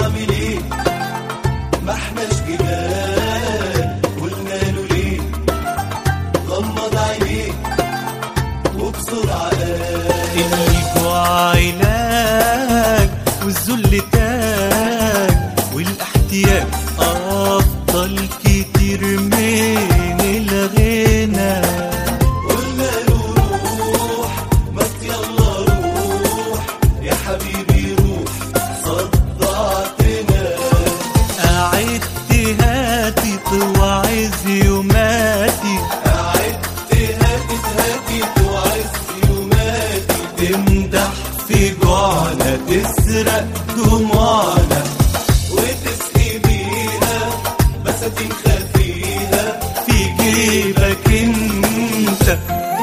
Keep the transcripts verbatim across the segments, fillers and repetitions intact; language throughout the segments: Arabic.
نعمل ايه ما احناش جبال، قلنا له ليه غمض عينيك وبسرعة قال الجوع علاج والذل تاج والاحتياج افضل كتير من الغنى. قلنا له روح ما يلا روح يا حبيبي روح صدعتنا. قعدت هاتي توعز يوماتي، قعدت هاتي هاتي توعز يوماتي، تمدح في جوعنا تسرق دموعنا وتسقي بيها بساتين خفيها في جيبك انت.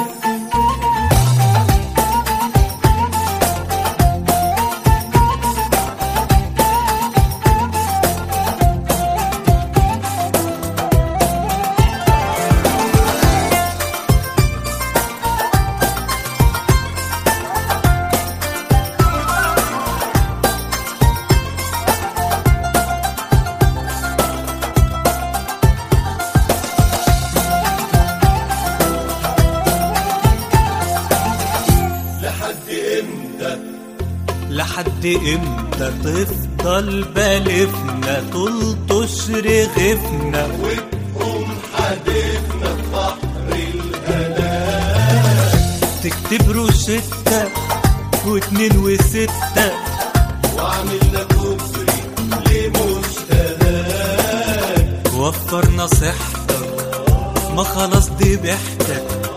لحد امتى لحد امتى تفضل بالفنا تلطش رغفنا وتقوم حدفنا في بحر الهلاك، تكتب روشتة واتنين وستة وعملنا كفري لمشتهاك. وفر نصيحتك ما خلاص دي بحتك